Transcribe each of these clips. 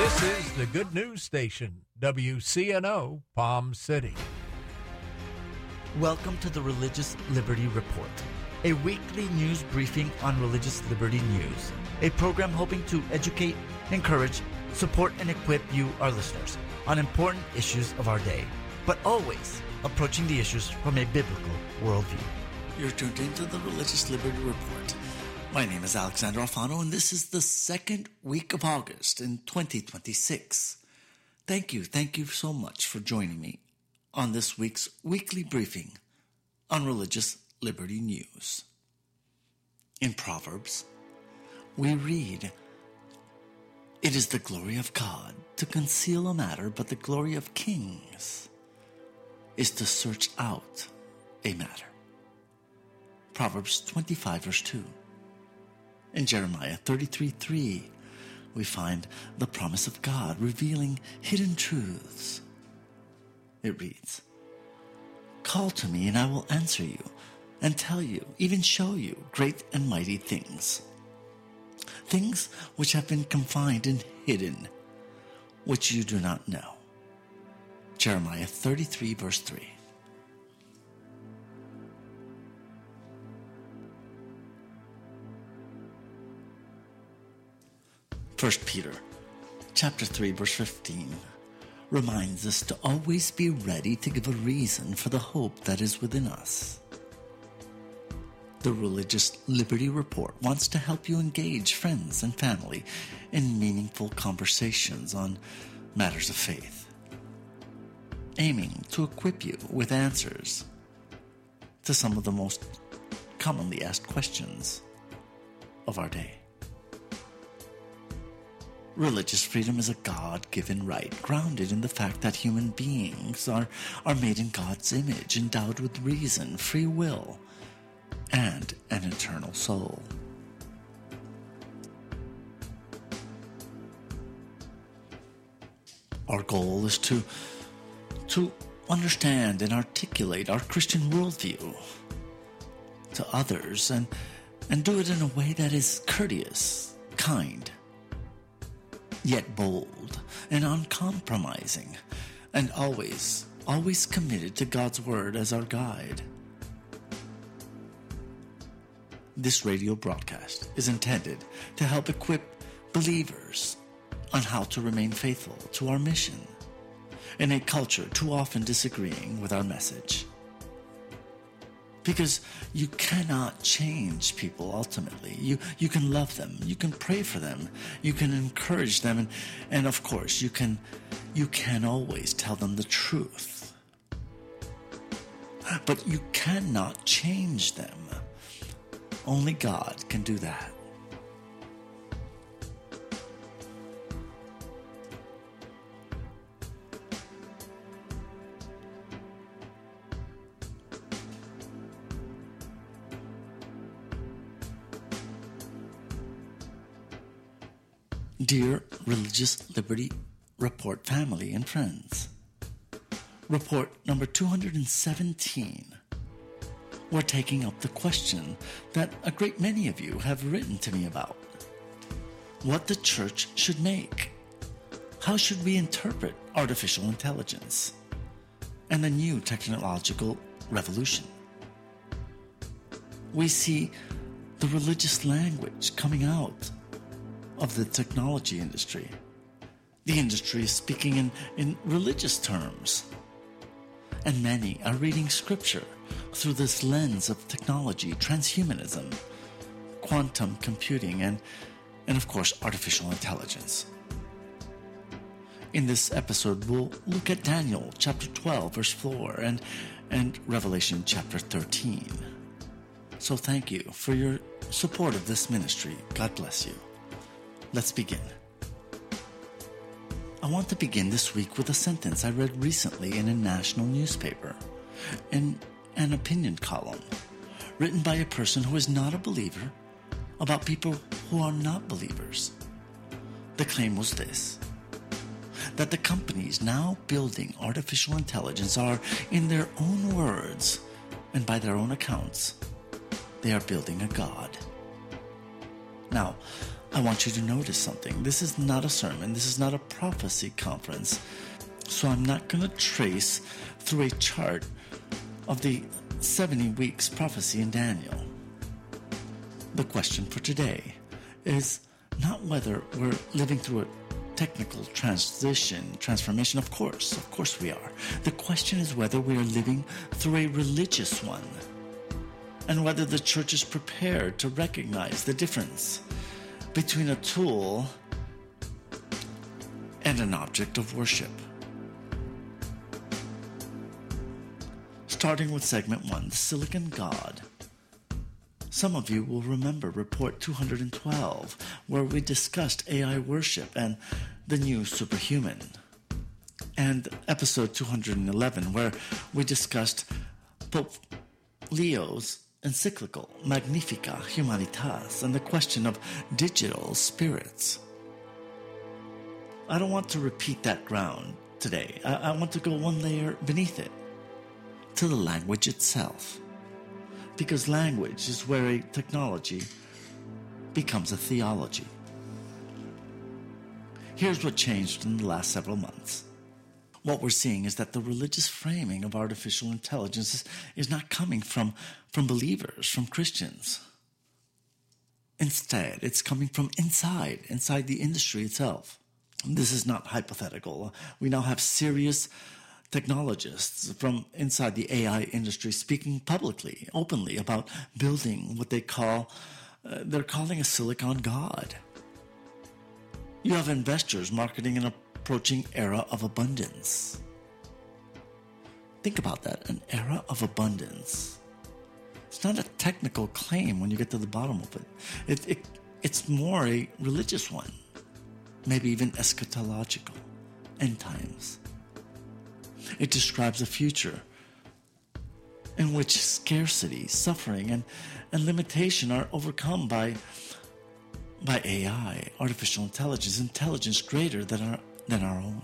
This is the Good News Station, WCNO, Palm City. Welcome to the Religious Liberty Report, a weekly news briefing on religious liberty news, a program hoping to educate, encourage, support, and equip you, our listeners, on important issues of our day, but always approaching the issues from a biblical worldview. You're tuned into the Religious Liberty Report. My name is Alexander Alfano, and this is the second week of August in 2026. Thank you so much for joining me on this week's weekly briefing on religious liberty news. In Proverbs, we read, "It is the glory of God to conceal a matter, but the glory of kings is to search out a matter." Proverbs 25 verse 2. In Jeremiah 33:3, we find the promise of God revealing hidden truths. It reads, "Call to me and I will answer you and tell you, even show you great and mighty things. Things which have been confined and hidden, which you do not know." Jeremiah 33 verse 3. First Peter chapter 3 verse 15 reminds us to always be ready to give a reason for the hope that is within us. The Religious Liberty Report wants to help you engage friends and family in meaningful conversations on matters of faith, aiming to equip you with answers to some of the most commonly asked questions of our day. Religious freedom is a God-given right, grounded in the fact that human beings are made in God's image, endowed with reason, free will, and an eternal soul. Our goal is to understand and articulate our Christian worldview to others and do it in a way that is courteous, kind, yet bold and uncompromising, and always committed to God's Word as our guide. This radio broadcast is intended to help equip believers on how to remain faithful to our mission in a culture too often disagreeing with our message. Because you cannot change people ultimately. You can love them, you can pray for them, you can encourage them, and of course you can always tell them the truth. But you cannot change them. Only God can do that. Dear Religious Liberty Report family and friends, report number 217. We're taking up the question that a great many of you have written to me about. What the church should make. How should we interpret artificial intelligence and the new technological revolution? We see the religious language coming out of the technology industry. The industry is speaking in religious terms, and many are reading scripture through this lens of technology, transhumanism, quantum computing, and of course artificial intelligence. In this episode, we'll look at Daniel chapter 12 verse 4 and Revelation chapter 13. So thank you for your support of this ministry. God bless you. Let's begin. I want to begin this week with a sentence I read recently in a national newspaper, in an opinion column, written by a person who is not a believer about people who are not believers. The claim was this: that the companies now building artificial intelligence are, in their own words and by their own accounts, they are building a god. Now, I want you to notice something. This is not a sermon. This is not a prophecy conference. So I'm not going to trace through a chart of the 70 weeks prophecy in Daniel. The question for today is not whether we're living through a technical transformation. Of course we are. The question is whether we are living through a religious one, and whether the church is prepared to recognize the difference between a tool and an object of worship. Starting with segment 1, the Silicon God. Some of you will remember Report 212, where we discussed AI worship and the new superhuman, and episode 211, where we discussed Pope Leo's encyclical Magnificat Humanitas and the question of digital spirits. I don't want to repeat that ground today. I want to go one layer beneath it, to the language itself. Because language is where a technology becomes a theology. Here's what changed in the last several months. What we're seeing is that the religious framing of artificial intelligence is not coming from believers, from Christians. Instead, it's coming from inside the industry itself. This is not hypothetical. We now have serious technologists from inside the AI industry speaking publicly, openly about building what they're calling a Silicon God. You have investors marketing an approaching era of abundance. Think about that, an era of abundance. It's not a technical claim when you get to the bottom of it. It's more a religious one, maybe even eschatological, end times. It describes a future in which scarcity, suffering, and limitation are overcome by AI, artificial intelligence greater than our own.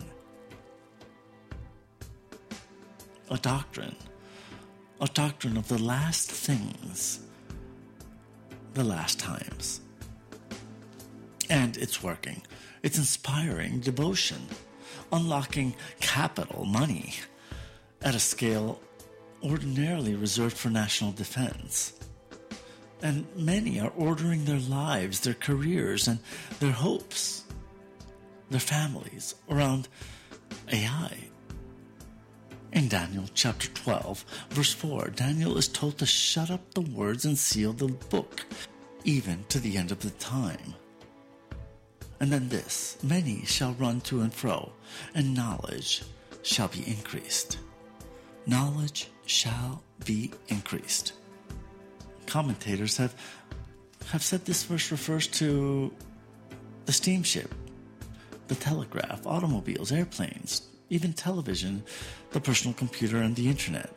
A doctrine of the last things, the last times. And it's working. It's inspiring devotion, unlocking capital, money, at a scale ordinarily reserved for national defense. And many are ordering their lives, their careers, and their hopes, their families around AI. In Daniel chapter 12, verse 4, Daniel is told to shut up the words and seal the book, even to the end of the time. And then this, many shall run to and fro, and knowledge shall be increased. Knowledge shall be increased. Commentators have said this verse refers to the steamship, the telegraph, automobiles, airplanes, even television, the personal computer, and the internet.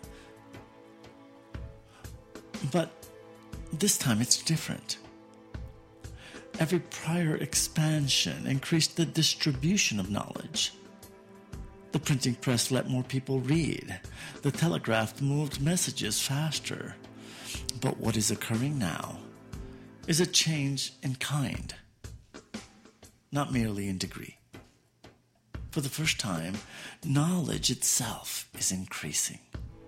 But this time it's different. Every prior expansion increased the distribution of knowledge. The printing press let more people read. The telegraph moved messages faster. But what is occurring now is a change in kind, not merely in degree. For the first time, knowledge itself is increasing.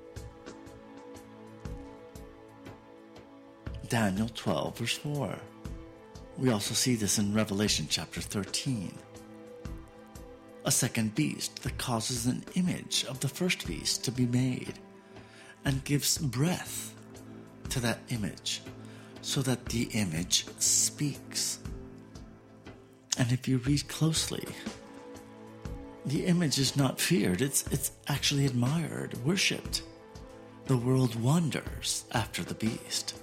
Daniel 12, verse 4. We also see this in Revelation chapter 13. A second beast that causes an image of the first beast to be made and gives breath to that image so that the image speaks. And if you read closely, the image is not feared, it's actually admired, worshipped. The world wonders after the beast.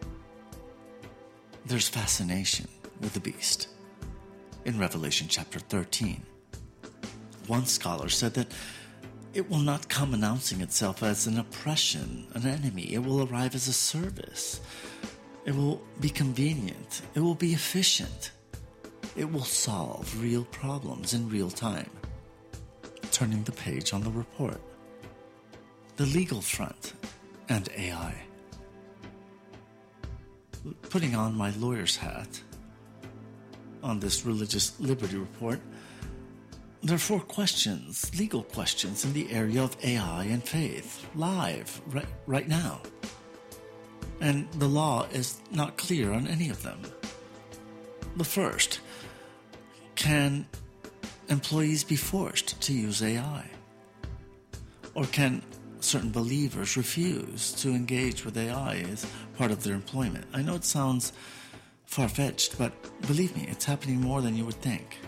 There's fascination with the beast in Revelation chapter 13. One scholar said that it will not come announcing itself as an oppression, an enemy. It will arrive as a service. It will be convenient. It will be efficient. It will solve real problems in real time. Turning the page on the report. The legal front and AI. Putting on my lawyer's hat, on this Religious Liberty Report. There are 4 questions, legal questions, in the area of AI and faith, live, right now. And the law is not clear on any of them. The first, can employees be forced to use AI? Or can certain believers refuse to engage with AI as part of their employment? I know it sounds far-fetched, but believe me, it's happening more than you would think.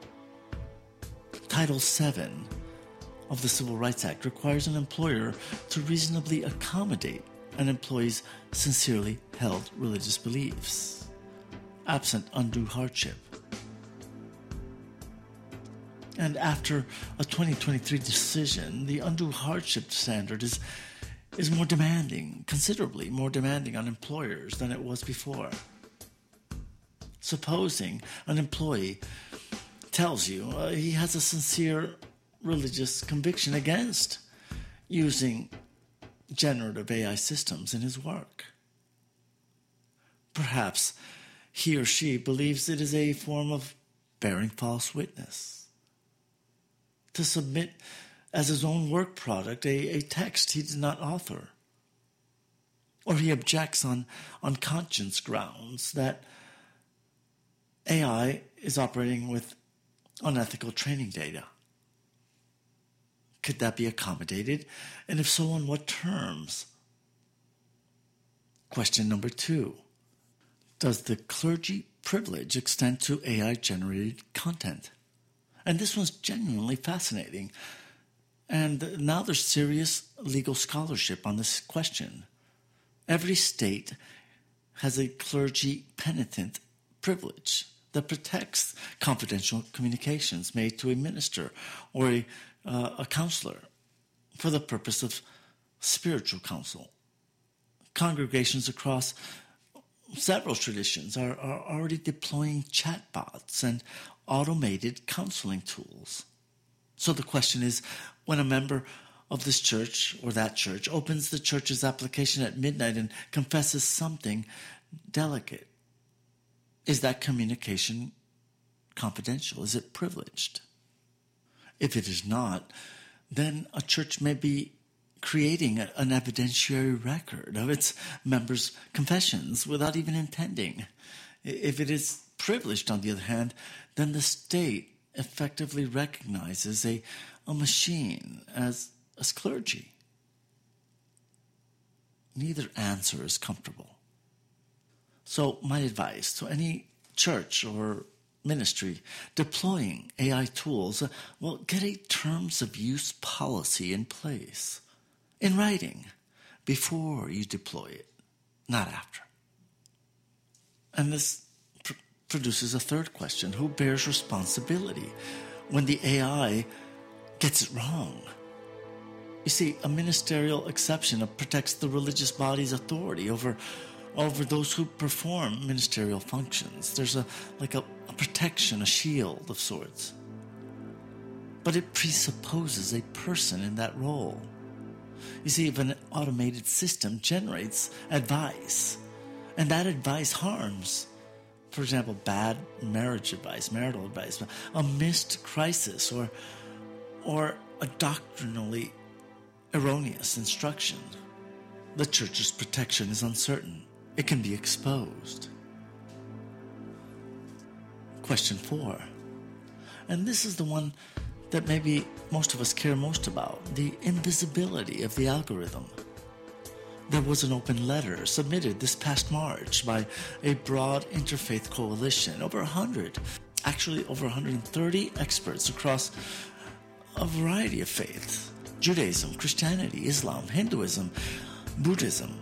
Title VII of the Civil Rights Act requires an employer to reasonably accommodate an employee's sincerely held religious beliefs, absent undue hardship. And after a 2023 decision, the undue hardship standard is more demanding, considerably more demanding on employers than it was before. Supposing an employee tells you he has a sincere religious conviction against using generative AI systems in his work. Perhaps he or she believes it is a form of bearing false witness. To submit as his own work product a text he did not author. Or he objects on conscience grounds that AI is operating with unethical training data. Could that be accommodated? And if so, on what terms? Question number 2. Does the clergy privilege extend to AI-generated content? And this one's genuinely fascinating. And now there's serious legal scholarship on this question. Every state has a clergy penitent privilege that protects confidential communications made to a minister or a counselor for the purpose of spiritual counsel. Congregations across several traditions are already deploying chatbots and automated counseling tools. So the question is, when a member of this church or that church opens the church's application at midnight and confesses something delicate, is that communication confidential? Is it privileged? If it is not, then a church may be creating an evidentiary record of its members' confessions without even intending. If it is privileged, on the other hand, then the state effectively recognizes a machine as clergy. Neither answer is comfortable. So my advice to any church or ministry deploying AI tools, get a terms of use policy in place, in writing, before you deploy it, not after. And this produces a third question. Who bears responsibility when the AI gets it wrong? You see, a ministerial exception protects the religious body's authority over those who perform ministerial functions. There's a protection, a shield of sorts. But it presupposes a person in that role. You see, if an automated system generates advice, and that advice harms, for example, bad marriage advice, marital advice, a missed crisis, or a doctrinally erroneous instruction, the church's protection is uncertain. It can be exposed. Question 4. And this is the one that maybe most of us care most about, the invisibility of the algorithm. There was an open letter submitted this past March by a broad interfaith coalition, over 130 experts across a variety of faiths: Judaism, Christianity, Islam, Hinduism, Buddhism,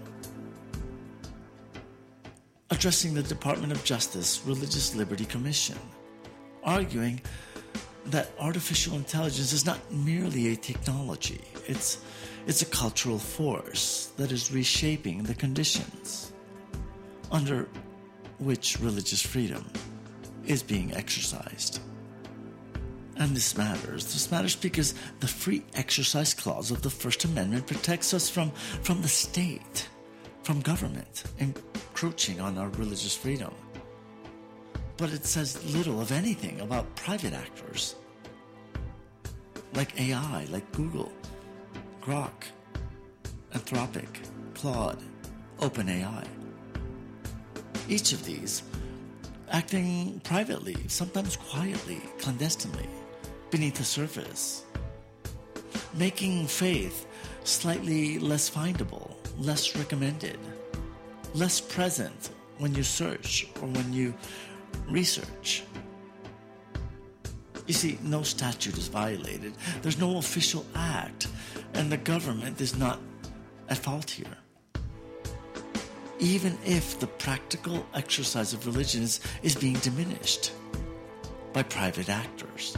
addressing the Department of Justice Religious Liberty Commission, arguing that artificial intelligence is not merely a technology. It's a cultural force that is reshaping the conditions under which religious freedom is being exercised. And this matters. This matters because the Free Exercise Clause of the First Amendment protects us from the state, from government encroaching on our religious freedom. But it says little of anything about private actors, like AI, like Google, Grok, Anthropic, Claude, OpenAI. Each of these acting privately, sometimes quietly, clandestinely, beneath the surface, making faith slightly less findable, less recommended, less present when you search or when you research. You see, no statute is violated. There's no official act, and the government is not at fault here. Even if the practical exercise of religion is being diminished by private actors.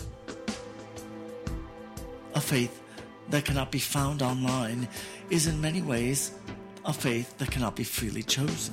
A faith that cannot be found online is in many ways a faith that cannot be freely chosen.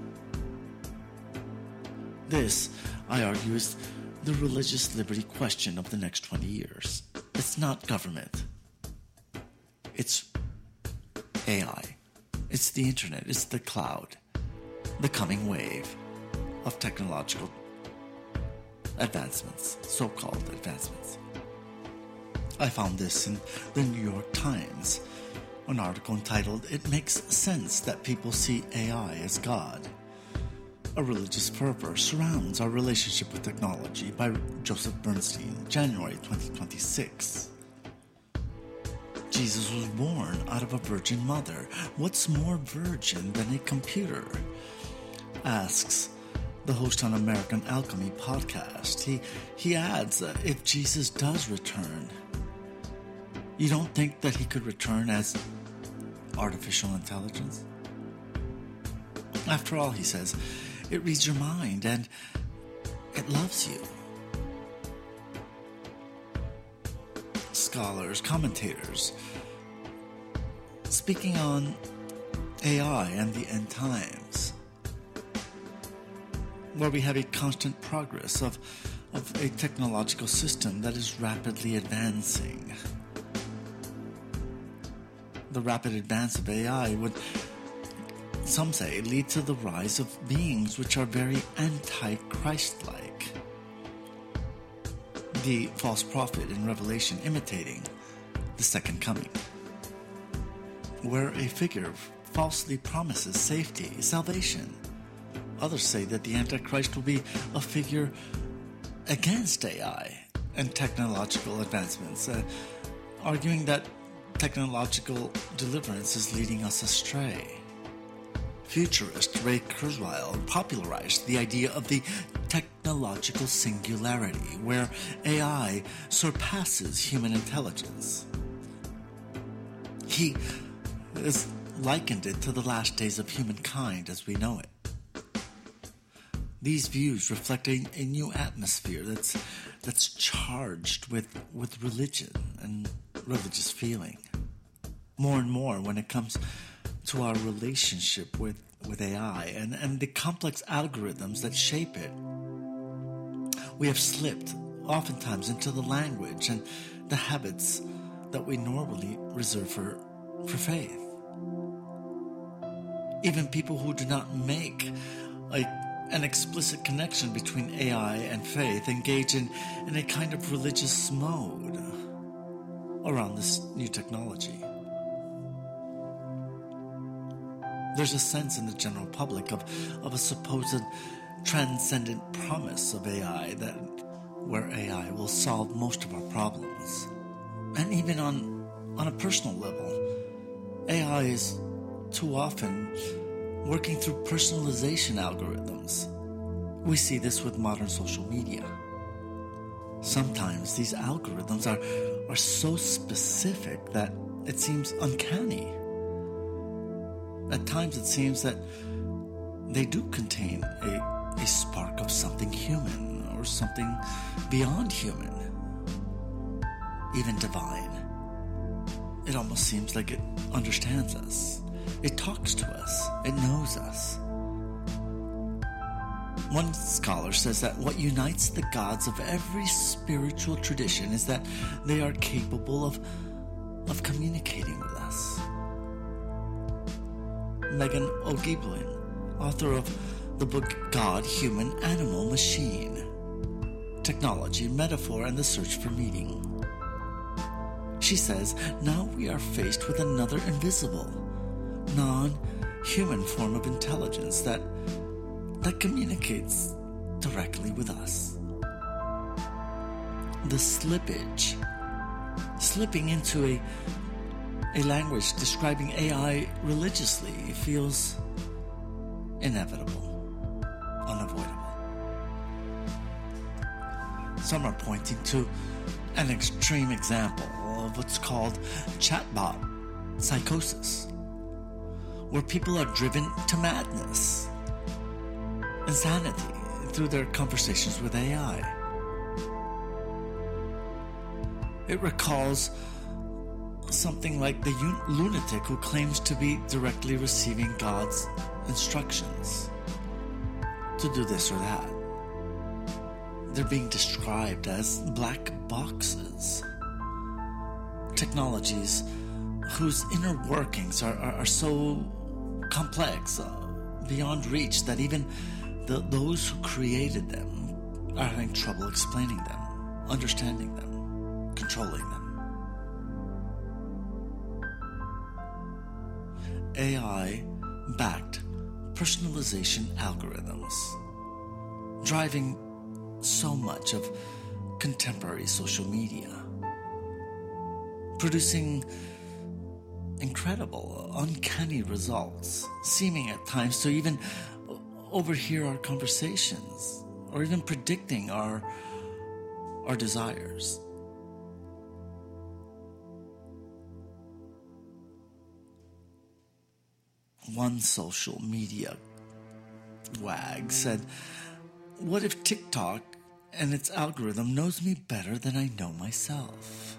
This, I argue, is the religious liberty question of the next 20 years. It's not government. It's AI. It's the internet. It's the cloud. The coming wave of technological advancements, so-called advancements. I found this in the New York Times, an article entitled, "It Makes Sense That People See AI as God. A religious fervor surrounds our relationship with technology," by Joseph Bernstein, January 2026. Jesus was born out of a virgin mother. What's more virgin than a computer? Asks the host on American Alchemy podcast. He adds, if Jesus does return, you don't think that he could return as artificial intelligence? After all, he says, it reads your mind and it loves you. Scholars, commentators, speaking on AI and the end times, where we have a constant progress of a technological system that is rapidly advancing. The rapid advance of AI would, some say, lead to the rise of beings which are very anti-Christ-like. The false prophet in Revelation imitating the second coming, where a figure falsely promises safety, salvation. Others say that the Antichrist will be a figure against AI and technological advancements, arguing that technological deliverance is leading us astray. Futurist Ray Kurzweil popularized the idea of the technological singularity, where AI surpasses human intelligence. He has likened it to the last days of humankind as we know it. These views reflect a new atmosphere that's charged with religion and religious feeling. More and more when it comes to our relationship with AI and the complex algorithms that shape it. We have slipped oftentimes into the language and the habits that we normally reserve for faith. Even people who do not make an explicit connection between AI and faith engage in a kind of religious mode around this new technology. There's a sense in the general public of a supposed transcendent promise of AI, that where AI will solve most of our problems. And even on a personal level, AI is too often working through personalization algorithms. We see this with modern social media. Sometimes these algorithms are so specific that it seems uncanny. At times it seems that they do contain a spark of something human or something beyond human, even divine. It almost seems like it understands us. It talks to us. It knows us. One scholar says that what unites the gods of every spiritual tradition is that they are capable of communicating with us. Megan O'Giblin, author of the book God, Human, Animal, Machine, Technology, Metaphor, and the Search for Meaning. She says, now we are faced with another invisible, non-human form of intelligence that communicates directly with us. The slippage, slipping into a language describing AI religiously feels inevitable, unavoidable. Some are pointing to an extreme example of what's called chatbot psychosis, where people are driven to madness, insanity, through their conversations with AI. It recalls something like the lunatic who claims to be directly receiving God's instructions to do this or that. They're being described as black boxes, technologies whose inner workings are so complex, beyond reach, that even those who created them are having trouble explaining them, understanding them, controlling them. AI-backed personalization algorithms driving so much of contemporary social media, producing incredible, uncanny results, seeming at times to even overhear our conversations or even predicting our desires. One social media wag said, "What if TikTok and its algorithm knows me better than I know myself?"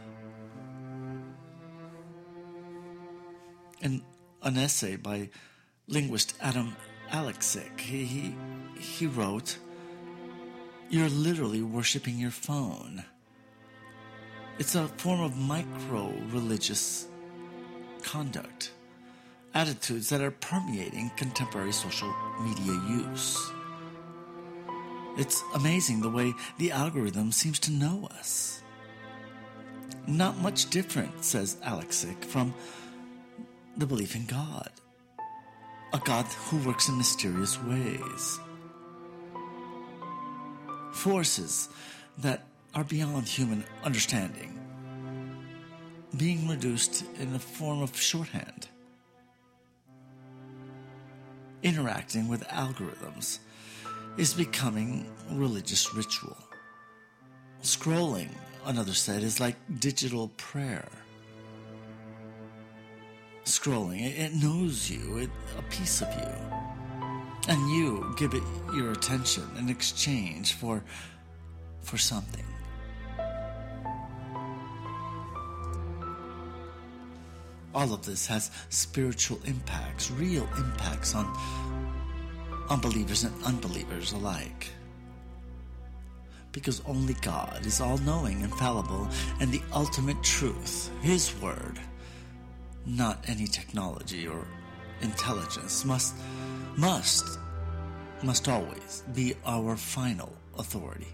In an essay by linguist Adam Alexic, he wrote, "You're literally worshiping your phone. It's a form of micro-religious conduct, attitudes that are permeating contemporary social media use. It's amazing the way the algorithm seems to know us. Not much different," says Alexic, "from the belief in God, a God who works in mysterious ways. Forces that are beyond human understanding, being reduced in a form of shorthand. Interacting with algorithms is becoming religious ritual. Scrolling," another said, "is like digital prayer. Scrolling, it knows you, a piece of you, and you give it your attention in exchange for something." All of this has spiritual impacts, real impacts on believers and unbelievers alike. Because only God is all-knowing, infallible, and the ultimate truth, His Word, not any technology or intelligence, must always be our final authority.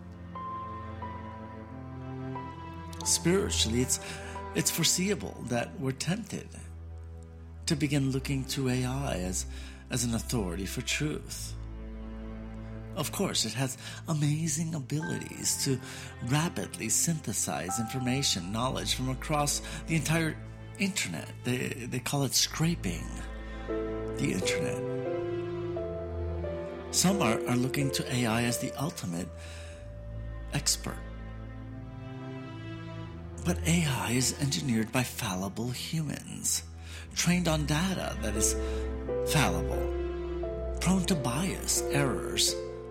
Spiritually, it's foreseeable that we're tempted to begin looking to AI as an authority for truth. Of course, it has amazing abilities to rapidly synthesize information, knowledge from across the entire internet. They call it scraping the internet. Some are looking to AI as the ultimate expert. But AI is engineered by fallible humans, trained on data that is fallible, prone to bias, errors.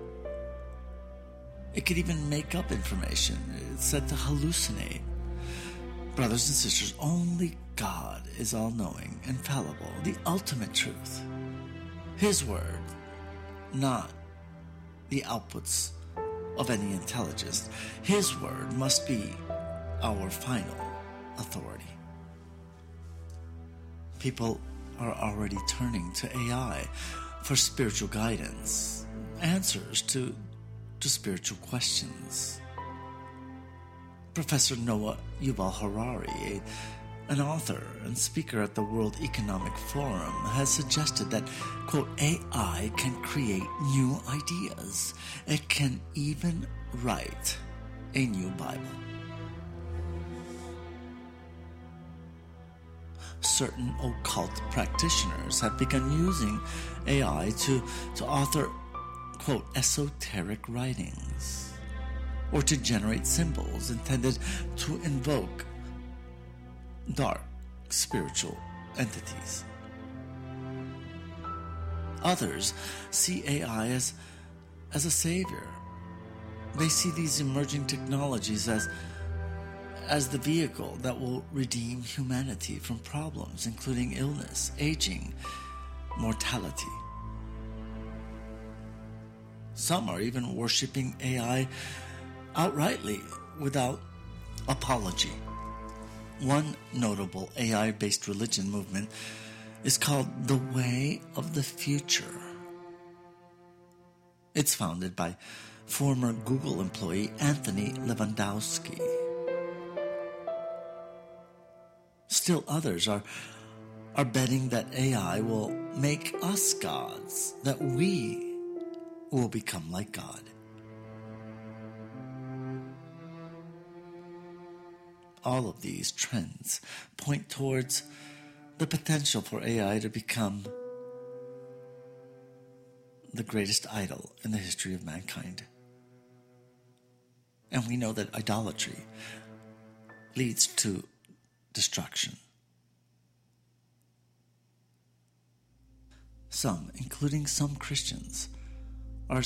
It could even make up information. It's said to hallucinate. Brothers and sisters, only God is all-knowing, infallible, the ultimate truth. His Word, not the outputs of any intelligence. His Word must be our final authority. People are already turning to AI for spiritual guidance, answers to spiritual questions. Professor Noah Yuval Harari, an author and speaker at the World Economic Forum, has suggested that, quote, AI can create new ideas. It can even write a new Bible. Certain occult practitioners have begun using AI to author, quote, esoteric writings, or to generate symbols intended to invoke dark spiritual entities. Others see AI as a savior. They see these emerging technologies as the vehicle that will redeem humanity from problems including illness, aging, mortality. Some are even worshiping AI outrightly without apology. One notable AI-based religion movement is called the Way of the Future. It's founded by former Google employee Anthony Levandowski. Still others are betting that AI will make us gods, that we will become like God. All of these trends point towards the potential for AI to become the greatest idol in the history of mankind. And we know that idolatry leads to destruction. Some, including some Christians, are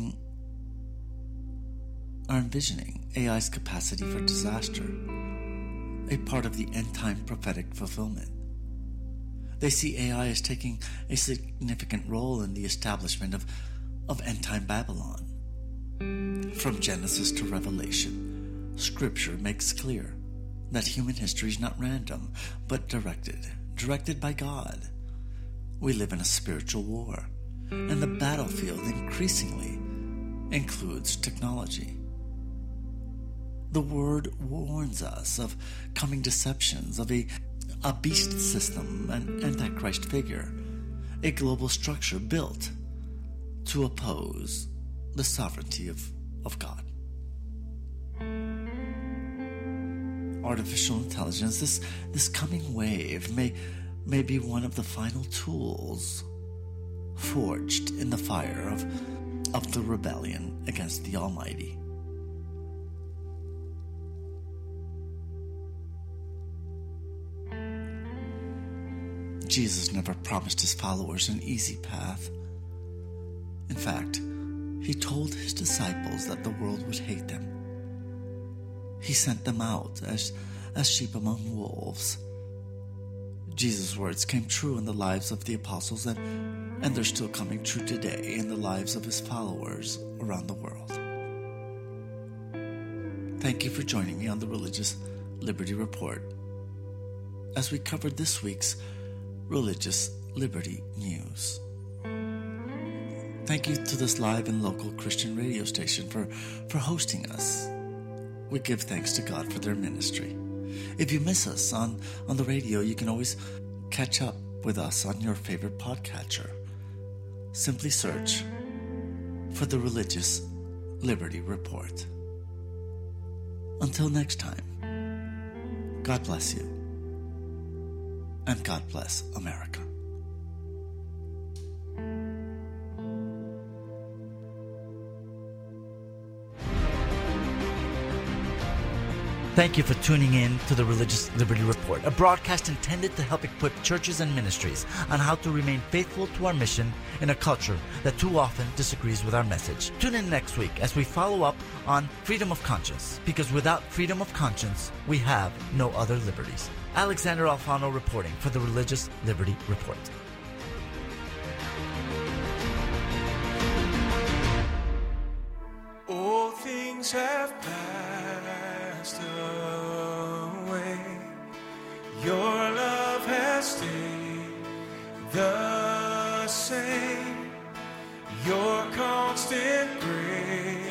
envisioning AI's capacity for disaster, a part of the end-time prophetic fulfillment. They see AI as taking a significant role in the establishment of end-time Babylon. From Genesis to Revelation, Scripture makes clear that human history is not random, but directed by God. We live in a spiritual war, and the battlefield increasingly includes technology. The Word warns us of coming deceptions, of a beast system, an antichrist figure, a global structure built to oppose the sovereignty of God. Artificial intelligence, this coming wave may be one of the final tools forged in the fire of the rebellion against the Almighty. Jesus never promised his followers an easy path. In fact, he told his disciples that the world would hate them. He sent them out as sheep among wolves. Jesus' words came true in the lives of the apostles, and they're still coming true today in the lives of his followers around the world. Thank you for joining me on the Religious Liberty Report as we covered this week's Religious Liberty News. Thank you to this live and local Christian radio station for hosting us. We give thanks to God for their ministry. If you miss us on the radio, you can always catch up with us on your favorite podcatcher. Simply search for the Religious Liberty Report. Until next time, God bless you, and God bless America. Thank you for tuning in to the Religious Liberty Report, a broadcast intended to help equip churches and ministries on how to remain faithful to our mission in a culture that too often disagrees with our message. Tune in next week as we follow up on freedom of conscience, because without freedom of conscience, we have no other liberties. Alexander Alfano reporting for the Religious Liberty Report. All things have passed away. Your love has stayed the same. Your constant